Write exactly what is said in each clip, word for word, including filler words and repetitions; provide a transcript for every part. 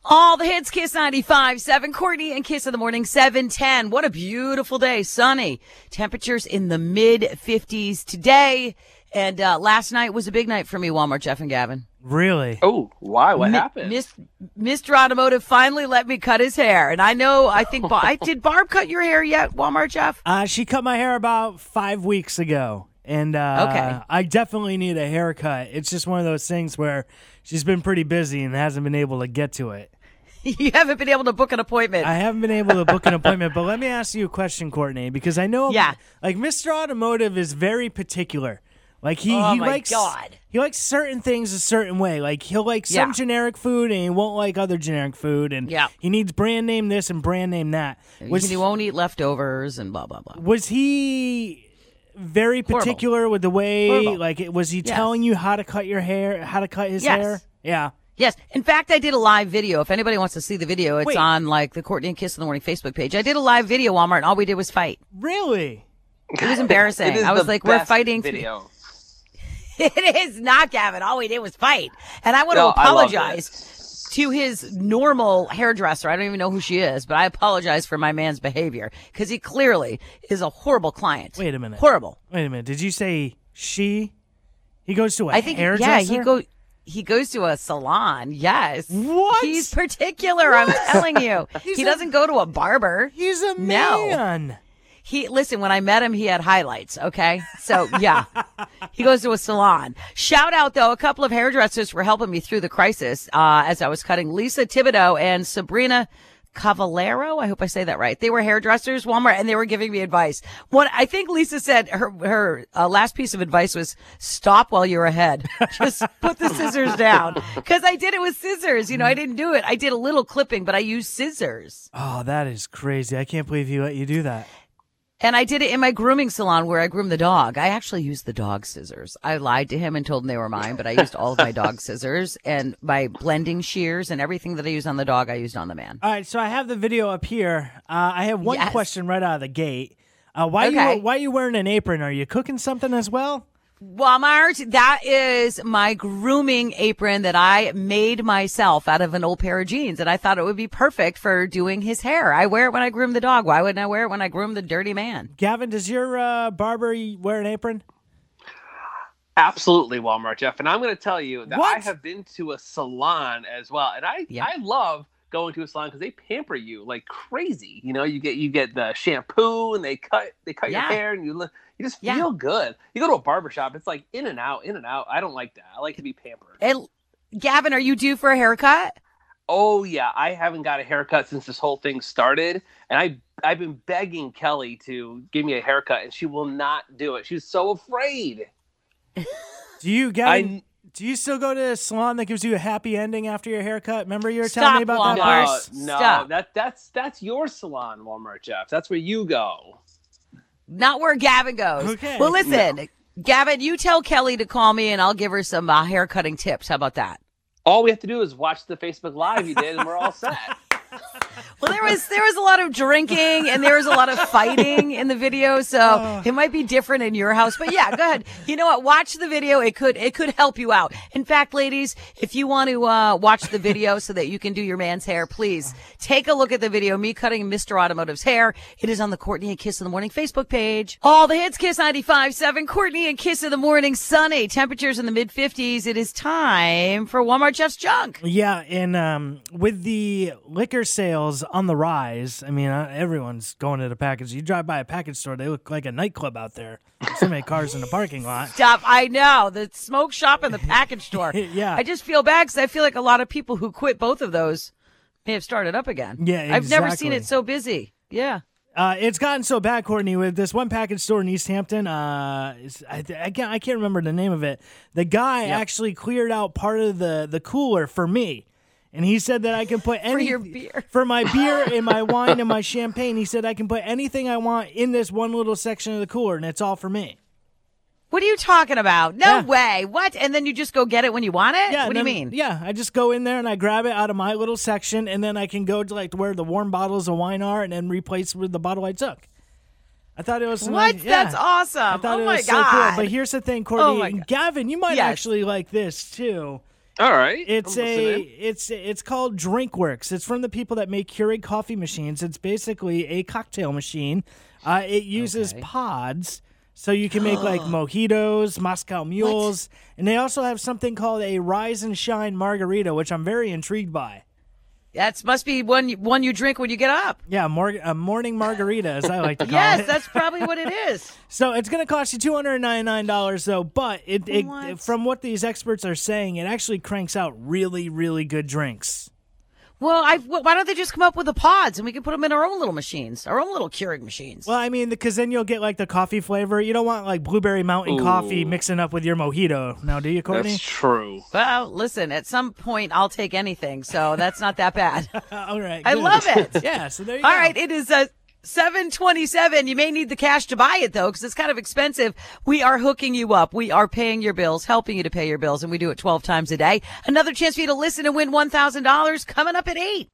All the hits, Kiss ninety-five seven, Courtney and Kiss in the Morning, seven ten. What a beautiful day, sunny. Temperatures in the mid fifties today. And uh, last night was a big night for me, Walmart, Jeff and Gavin. Really? Oh, why? What Mi- happened? Mis- Mister Automotive finally let me cut his hair. And I know, I think, Bar- I, did Barb cut your hair yet, Walmart, Jeff? Uh, she cut my hair about five weeks ago. And uh, Okay. I definitely need a haircut. It's just one of those things where she's been pretty busy and hasn't been able to get to it. You haven't been able to book an appointment. I haven't been able to book an appointment, but let me ask you a question, Courtney, because I know, Yeah. like Mister Automotive is very particular. Like he, Oh, he my likes God. he likes certain things a certain way. Like he'll like some Yeah. generic food and he won't like other generic food, and Yeah. he needs brand name this and brand name that. Was he won't eat leftovers and blah, blah, blah. was he very Horrible. particular with the way? Horrible. Like, it, was he Yes. telling you how to cut your hair, how to cut his Yes. hair? Yeah. Yes. In fact, I did a live video. If anybody wants to see the video, it's Wait. on like the Courtney and Kiss in the Morning Facebook page. I did a live video, Walmart, and all we did was fight. Really? It was embarrassing. It is I was the like, we're best fighting. video. It is not, Gavin. All we did was fight. And I want No, to I love apologize to his normal hairdresser. I don't even know who she is, but I apologize for my man's behavior because he clearly is a horrible client. Wait a minute. Horrible. Wait a minute. Did you say she? He goes to a I think, yeah, hairdresser? he go. He goes to a salon. Yes. What? He's particular. I'm telling you. He's he a- doesn't go to a barber. He's a No. man. He listen, when I met him, he had highlights. Okay. So yeah, he goes to a salon. Shout out though, a couple of hairdressers for helping me through the crisis, uh, as I was cutting. Lisa Thibodeau and Sabrina Cavallero. I hope I say that right. They were hairdressers, Walmart, and they were giving me advice. One, I think Lisa said her, her uh, last piece of advice was stop while you're ahead. Just put the scissors down. Cause I did it with scissors. You know, I didn't do it. I did a little clipping, but I used scissors. Oh, that is crazy. I can't believe he let you do that. And I did it in my grooming salon where I groom the dog. I actually used the dog scissors. I lied to him and told him they were mine, but I used all of my dog scissors and my blending shears and everything that I used on the dog, I used on the man. All right, so I have the video up here. Uh, I have one Yes. question right out of the gate. Uh, why Okay. you why you wearing an apron? Are you cooking something as well? Walmart, that is my grooming apron that I made myself out of an old pair of jeans. And I thought it would be perfect for doing his hair. I wear it when I groom the dog. Why wouldn't I wear it when I groom the dirty man? Gavin, does your uh, barber wear an apron? Absolutely, Walmart, Jeff. And I'm going to tell you that What? I have been to a salon as well, and I Yep. I love going to a salon because they pamper you like crazy. You know, you get you get the shampoo and they cut they cut Yeah. your hair and you look you just Yeah. feel good. You go to a barbershop, it's like in and out, in and out. I don't like that. I like to be pampered. And Gavin, are you due for a haircut? Oh yeah, I haven't got a haircut since this whole thing started, and I I've been begging Kelly to give me a haircut, and she will not do it. She's so afraid. Do you, Gavin? I- Do you still go to a salon that gives you a happy ending after your haircut? Remember you were Stop, telling me about that Walmart. place? No, no, Stop. that that's that's your salon, Walmart, Jeff. That's where you go. Not where Gavin goes. Okay. Well, listen, Gavin, you tell Kelly to call me and I'll give her some uh, hair cutting tips. How about that? All we have to do is watch the Facebook Live you did, and we're all set. Well, there was there was a lot of drinking and there was a lot of fighting in the video, so it might be different in your house. But yeah, go ahead. You know what? Watch the video. It could it could help you out. In fact, ladies, if you want to uh, watch the video so that you can do your man's hair, please take a look at the video. Me cutting Mister Automotive's hair. It is on the Courtney and Kiss in the Morning Facebook page. All the hits, Kiss ninety-five seven. Courtney and Kiss in the Morning. Sunny. Temperatures in the mid fifties. It is time for Walmart Jeff's Junk. Yeah, and um, with the liquor sales on the rise, I mean, uh, everyone's going to the package. You drive by a package store, they look like a nightclub out there. So many cars in the parking lot. Stop. I know. The smoke shop and the package store. Yeah. I just feel bad because I feel like a lot of people who quit both of those may have started up again. Yeah, I've never seen exactly. it so busy. Yeah. Uh, it's gotten so bad, Courtney, with this one package store in East Hampton. Uh, it's- I, I, can't, I can't remember the name of it. The guy Yep. actually cleared out part of the, the cooler for me. And he said that I can put any your beer. for my beer and my wine and my champagne. He said I can put anything I want in this one little section of the cooler, and it's all for me. What are you talking about? No Yeah. way. What? And then you just go get it when you want it? Yeah, What do you and mean? then- Yeah, I just go in there and I grab it out of my little section, and then I can go to like where the warm bottles of wine are, and then replace with the bottle I took. I thought it was What? nice- yeah. That's awesome. I thought oh it my was God. so cool. But here's the thing, Courtney. Oh my and God. Gavin, you might Yes. actually like this too. All right. It's I'm a listening. it's it's called DrinkWorks. It's from the people that make Keurig coffee machines. It's basically a cocktail machine. Uh, it uses Okay. pods, so you can make like mojitos, Moscow mules, and they also have something called a Rise and Shine margarita, which I'm very intrigued by. That must be one you, one you drink when you get up. Yeah, mor- a morning margarita, as I like to call Yes, it. that's probably what it is. So it's going to cost you two hundred ninety-nine dollars, though. But it, it What? from what these experts are saying, it actually cranks out really, really good drinks. Well, I why don't they just come up with the pods and we can put them in our own little machines, our own little Keurig machines? Well, I mean, because then you'll get like the coffee flavor. You don't want like Blueberry Mountain Ooh. coffee mixing up with your mojito. Now, do you, Courtney? That's true. Well, listen, at some point I'll take anything, so that's not that bad. All right. I good. love it. Yeah. So there you All go. right, it is uh, seven twenty-seven. You may need the cash to buy it, though, because it's kind of expensive. We are hooking you up. We are paying your bills, helping you to pay your bills, and we do it twelve times a day. Another chance for you to listen and win one thousand dollars coming up at eight.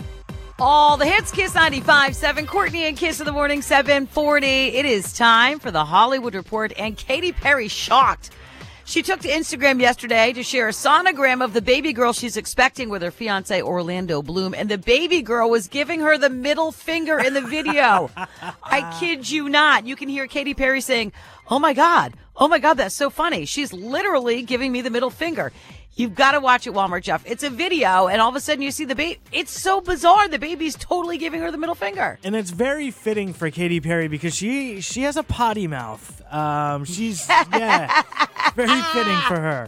All the hits, Kiss ninety-five seven, Courtney and Kiss in the Morning, seven forty. It is time for the Hollywood Report, and Katy Perry shocked. She took to Instagram yesterday to share a sonogram of the baby girl she's expecting with her fiancé Orlando Bloom, and the baby girl was giving her the middle finger in the video. I kid you not. You can hear Katy Perry saying, "Oh my God, oh my God, that's so funny. She's literally giving me the middle finger." You've got to watch it, Walmart Jeff. It's a video, and all of a sudden you see the baby. It's so bizarre. The baby's totally giving her the middle finger. And it's very fitting for Katy Perry because she she has a potty mouth. Um, she's yeah, very fitting for her.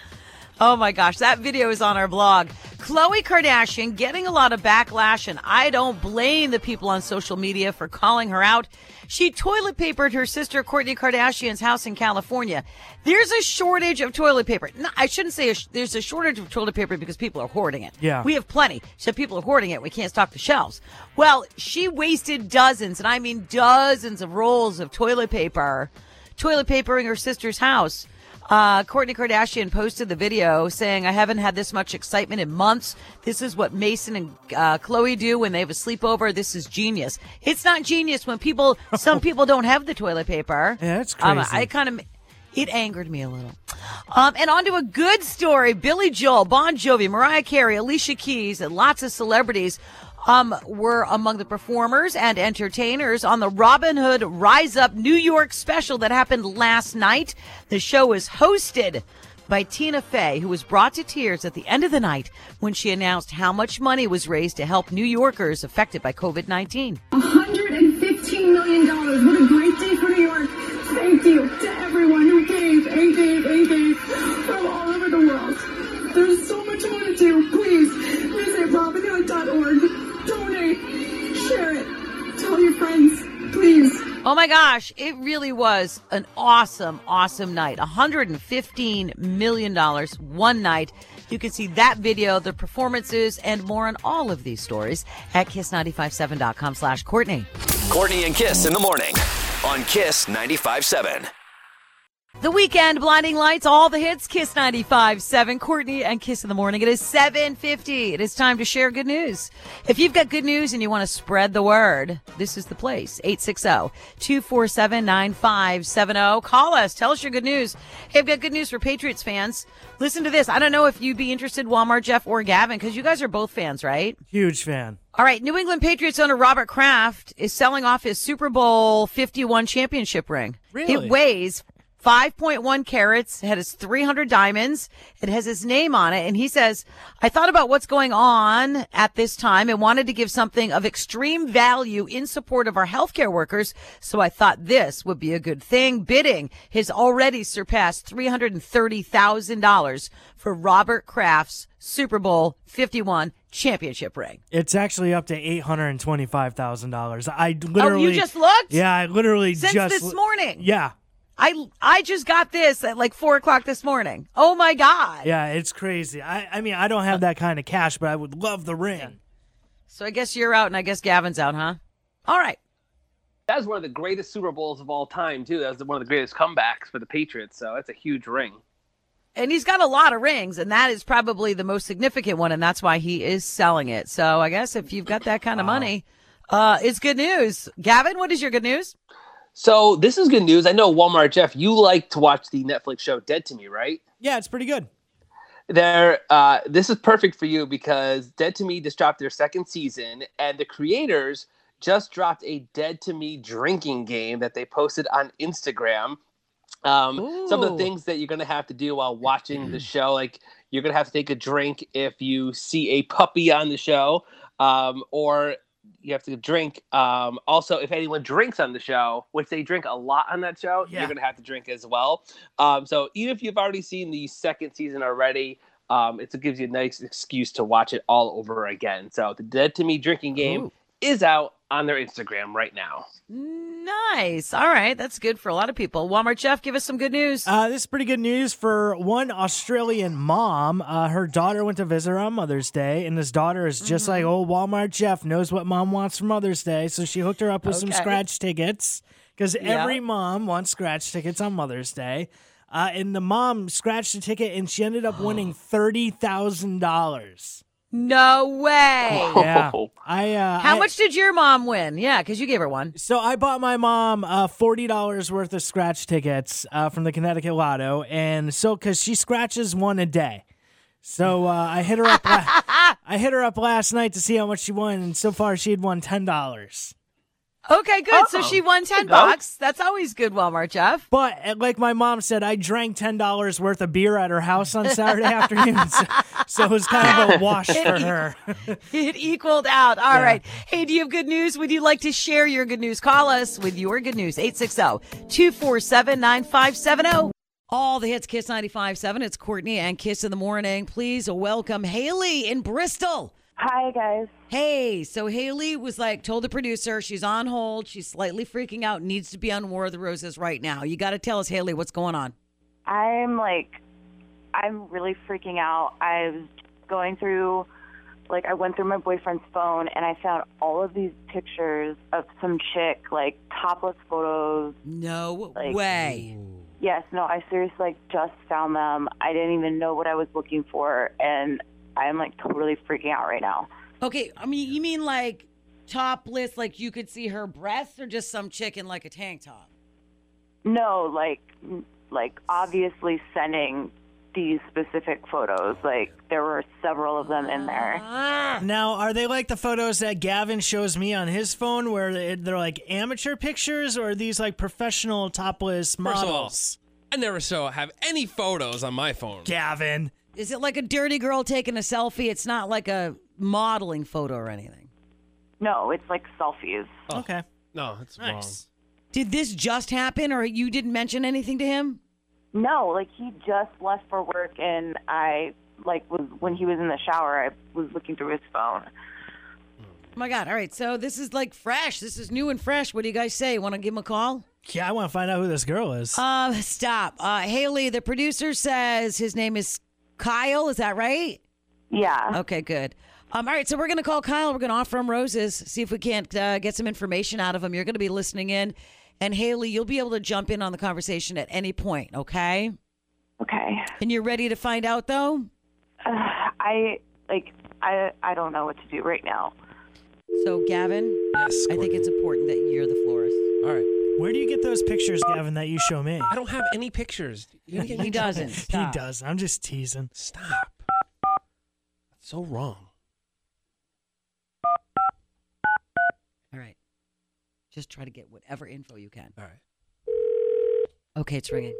Oh my gosh, that video is on our blog. Khloe Kardashian getting a lot of backlash, and I don't blame the people on social media for calling her out. She toilet papered her sister Kourtney Kardashian's house in California. There's a shortage of toilet paper. No, I shouldn't say a sh- there's a shortage of toilet paper because people are hoarding it. Yeah. We have plenty. So people are hoarding it. We can't stock the shelves. Well, she wasted dozens, and I mean dozens of rolls of toilet paper, toilet papering her sister's house. Uh, Kourtney Kardashian posted the video saying, "I haven't had this much excitement in months. This is what Mason and uh, Khloe do when they have a sleepover. This is genius." It's not genius when people, some people don't have the toilet paper. Yeah, that's Um, crazy. I kind of, it angered me a little. Um, and on to a good story. Billy Joel, Bon Jovi, Mariah Carey, Alicia Keys, and lots of celebrities um, were among the performers and entertainers on the Robin Hood Rise Up New York special that happened last night. The show was hosted by Tina Fey, who was brought to tears at the end of the night when she announced how much money was raised to help New Yorkers affected by covid nineteen. one hundred fifteen million dollars. What a great day for New York. Thank you to everyone who gave and gave and gave from all over the world. There's so much more to do. Please visit robin hood dot org. Donate. Share it. Tell your friends. Please. Oh my gosh, it really was an awesome, awesome night. one hundred fifteen million dollars one night. You can see that video, the performances, and more on all of these stories at kiss nine five seven dot com slash Courtney. Courtney and Kiss in the morning on Kiss ninety-five seven. The Weekend, Blinding Lights, all the hits, Kiss ninety-five seven, Courtney and Kiss in the Morning. It is seven fifty. It is time to share good news. If you've got good news and you want to spread the word, this is the place. eight six zero, two four seven, nine five seven zero. Call us. Tell us your good news. Hey, I've got good news for Patriots fans. Listen to this. I don't know if you'd be interested, Walmart, Jeff, or Gavin, because you guys are both fans, right? Huge fan. All right, New England Patriots owner Robert Kraft is selling off his Super Bowl fifty-one championship ring. Really? It weighs five point one carats. It has three hundred diamonds. It has his name on it. And he says, "I thought about what's going on at this time and wanted to give something of extreme value in support of our healthcare workers. So I thought this would be a good thing." Bidding has already surpassed three hundred thirty thousand dollars for Robert Kraft's Super Bowl fifty-one championship ring. It's actually up to eight hundred twenty-five thousand dollars. I literally. Oh, you just looked? Yeah, I literally Since just. this morning. Yeah. I I just got this at like four o'clock this morning. Oh my God. Yeah, it's crazy. I, I mean, I don't have that kind of cash, but I would love the ring. So I guess you're out and I guess Gavin's out, huh? All right. That was one of the greatest Super Bowls of all time, too. That was one of the greatest comebacks for the Patriots, so that's a huge ring. And he's got a lot of rings, and that is probably the most significant one, and that's why he is selling it. So I guess if you've got that kind of money, uh, it's good news. Gavin, what is your good news? So this is good news. I know, Walmart Jeff, you like to watch the Netflix show Dead to Me, right? Yeah, it's pretty good. There, uh, this is perfect for you because Dead to Me just dropped their second season, and the creators just dropped a Dead to Me drinking game that they posted on Instagram. Um, some of the Ooh. things that you're going to have to do while watching the show, like you're going to have to take a drink if you see a puppy on the show, um, or you have to drink. Um, also, if anyone drinks on the show, which they drink a lot on that show, Yeah. you're going to have to drink as well. Um, so even if you've already seen the second season already, um, it gives you a nice excuse to watch it all over again. So the Dead to Me drinking game Ooh. is out on their Instagram right now. Nice. All right. That's good for a lot of people. Walmart Jeff, give us some good news. Uh, this is pretty good news for one Australian mom. Uh, her daughter went to visit her on Mother's Day, and this daughter is just like old Walmart Jeff, knows what mom wants for Mother's Day, so she hooked her up with some Okay. scratch tickets because Yeah. every mom wants scratch tickets on Mother's Day. Uh, and the mom scratched a ticket, and she ended up winning thirty thousand dollars. No way. Yeah. I, uh, How I- much did your mom win? Yeah, because you gave her one. So I bought my mom uh, forty dollars worth of scratch tickets uh, from the Connecticut Lotto, and so because she scratches one a day, so uh, I hit her up. la- I hit her up last night to see how much she won, and so far she had won ten dollars. Okay, good. So Oh, she won ten there you go. bucks. That's always good, Walmart Jeff. But uh, like my mom said, I drank ten dollars worth of beer at her house on Saturday afternoon, so, so it was kind of a wash for her. It equaled out. All Yeah. right. Hey, do you have good news? Would you like to share your good news? Call us with your good news. eight six zero, two four seven, nine five seven zero. All the hits, Kiss ninety-five point seven. It's Courtney and Kiss in the Morning. Please welcome Haley in Bristol. Hi, guys. Hey, so Haley was like, told the producer she's on hold. She's slightly freaking out, needs to be on War of the Roses right now. You got to tell us, Haley, what's going on? I'm like, I'm really freaking out. I was going through, like, I went through my boyfriend's phone and I found all of these pictures of some chick, like, topless photos. No Like- way. Yes, no, I seriously, like, just found them. I didn't even know what I was looking for, and I'm, like, totally freaking out right now. Okay, I mean, you mean like topless, like you could see her breasts, or just some chick in like a tank top? No, like, like, obviously sending these specific photos. Like, there were several of them in there. Ah. Now, are they like the photos that Gavin shows me on his phone, where they- they're like amateur pictures, or are these like professional topless First of all, models? I never saw have any photos on my phone. Gavin. Is it like a dirty girl taking a selfie? It's not like a modeling photo or anything. No, it's like selfies. Oh, Okay. No, it's Nice. Did this just happen, or you didn't mention anything to him? No, like he just left for work, and I like was when he was in the shower. I was looking through his phone. Oh my God. All right. So this is like fresh. This is new and fresh. What do you guys say? Want to give him a call? Yeah, I want to find out who this girl is. Uh, stop. Uh, Haley, the producer says his name is Kyle. Is that right? Yeah. Okay, good. Um, all right, so we're going to call Kyle. We're going to offer him roses, see if we can't uh, get some information out of him. You're going to be listening in. And Haley, you'll be able to jump in on the conversation at any point, okay? Okay. And you're ready to find out, though? Uh, I like I I don't know what to do right now. So, Gavin, Yes. I think it's important that you're the florist. All right. Where do you get those pictures, Gavin, that you show me? I don't have any pictures. You gotta get He me- doesn't. He Stop. does. I'm just teasing. Stop. That's so wrong. All right. Just try to get whatever info you can. All right. Okay, it's ringing.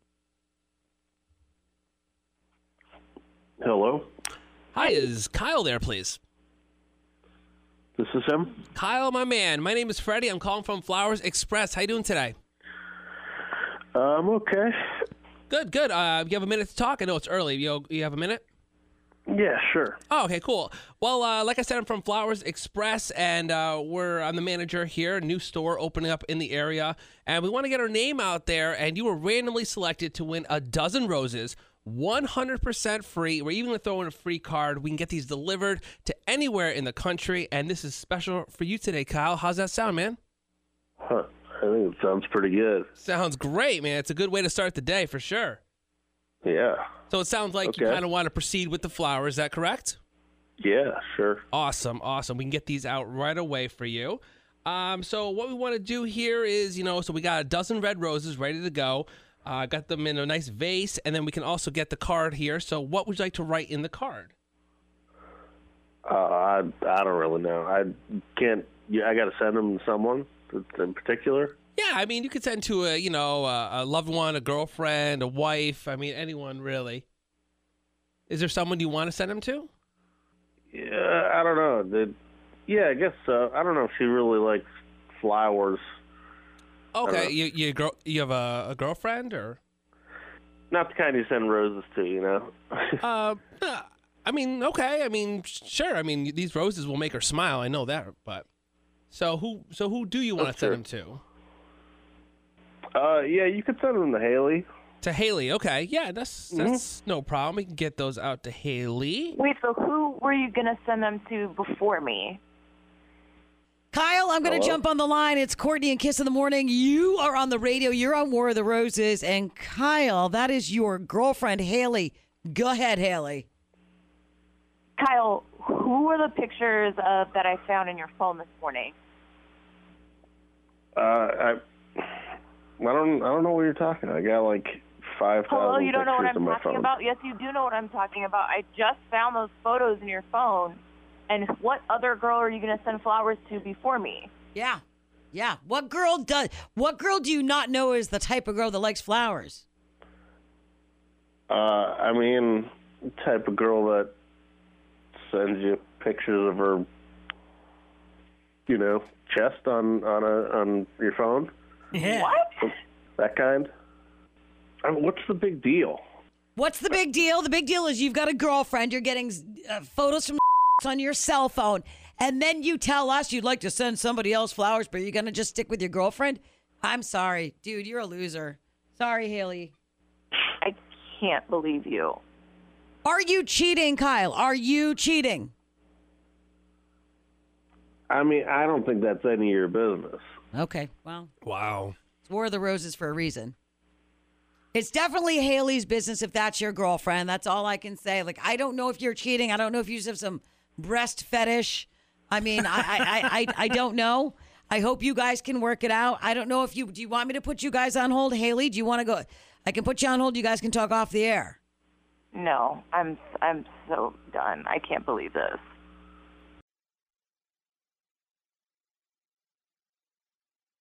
Hello, Hi, is Kyle there, please? this is him. Kyle, my man. My name is Freddie. I'm calling from Flowers Express. How you doing today? Um, okay. Good, good. Uh, you have a minute to talk? I know it's early. You, you have a minute? Yeah, sure. Oh, okay, cool. Well, uh, like I said, I'm from Flowers Express, and uh, we're I'm the manager here. A new store opening up in the area, and we want to get our name out there. And you were randomly selected to win a dozen roses, one hundred percent free. We're even going to throw in a free card. We can get these delivered to anywhere in the country, and this is special for you today, Kyle. How's that sound, man? Huh. I think it sounds pretty good. Sounds great, man. It's a good way to start the day for sure. Yeah. So it sounds like you Okay. kind of want to proceed with the flower. Is that correct? Yeah, sure. Awesome, awesome. We can get these out right away for you. Um, so what we want to do here is, you know, so we got a dozen red roses ready to go. Uh, got them in a nice vase, and then we can also get the card here. So what would you like to write in the card? Uh, I I don't really know. I can't. Yeah, I got to send them to someone in particular. Yeah, I mean, you could send to a, you know, a, a loved one, a girlfriend, a wife. I mean, anyone really. Is there someone you want to send them to? Yeah, I don't know. The, yeah, I guess so. I don't know if she really likes flowers. Okay, you you girl, you have a, a girlfriend or? Not the kind you send roses to, you know. uh, I mean, okay. I mean, sure. I mean, these roses will make her smile. I know that, but so who so who do you want to send them to? Uh, yeah, you could send them to Haley. To Haley, okay. Yeah, that's that's mm-hmm. no problem. We can get those out to Haley. Wait, so who were you gonna send them to before me? Kyle, I'm going to jump on the line. It's Courtney and Kiss in the Morning. You are on the radio. You're on War of the Roses. And Kyle, that is your girlfriend, Haley. Go ahead, Haley. Kyle, who were the pictures of that I found in your phone this morning? Uh, I, I don't, I don't know what you're talking about. I got like five thousand. Hello, you don't know what I'm talking phone. about? Yes, you do know what I'm talking about. I just found those photos in your phone. And what other girl are you going to send flowers to before me? Yeah. Yeah. What girl does, what girl do you not know is the type of girl that likes flowers? Uh, I mean, type of girl that sends you pictures of her, you know, chest on, on, a, on your phone. Yeah. What? That kind. I mean, what's the big deal? What's the big deal? The big deal is you've got a girlfriend. You're getting uh, photos from on your cell phone, and then you tell us you'd like to send somebody else flowers, but you're going to just stick with your girlfriend? I'm sorry. Dude, you're a loser. Sorry, Haley. I can't believe you. Are you cheating, Kyle? Are you cheating? I mean, I don't think that's any of your business. Okay, well. Wow. It's War of the Roses for a reason. It's definitely Haley's business if that's your girlfriend. That's all I can say. Like, I don't know if you're cheating. I don't know if you just have some breast fetish. I mean, I, I, I, I don't know. I hope you guys can work it out. I don't know if you, do you want me to put you guys on hold? Haley, do you want to go? I can put you on hold. You guys can talk off the air. No, I'm, I'm so done. I can't believe this.